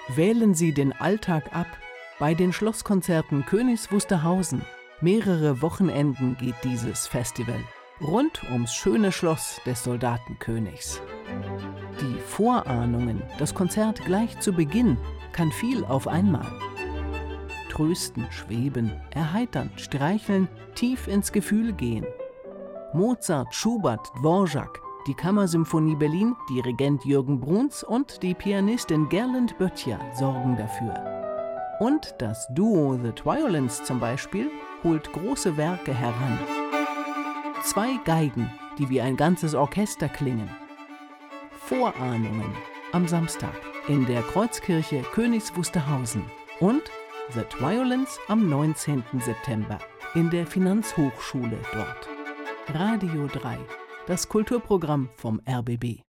Wählen Sie den Alltag ab bei den Schlosskonzerten Königs Wusterhausen. Mehrere Wochenenden geht dieses Festival rund ums schöne Schloss des Soldatenkönigs. Die Vorahnungen, das Konzert gleich zu Beginn, kann viel auf einmal. Trösten, schweben, erheitern, streicheln, tief ins Gefühl gehen. Mozart, Schubert, Dvorak, die Kammersymphonie Berlin, Dirigent Jürgen Bruns und die Pianistin Gerlinde Böttcher sorgen dafür. Und das Duo The Violins zum Beispiel holt große Werke heran. 2 Geigen, die wie ein ganzes Orchester klingen. Vorahnungen am Samstag in der Kreuzkirche Königs Wusterhausen und The Violins am 19. September in der Finanzhochschule dort. Radio 3, das Kulturprogramm vom RBB.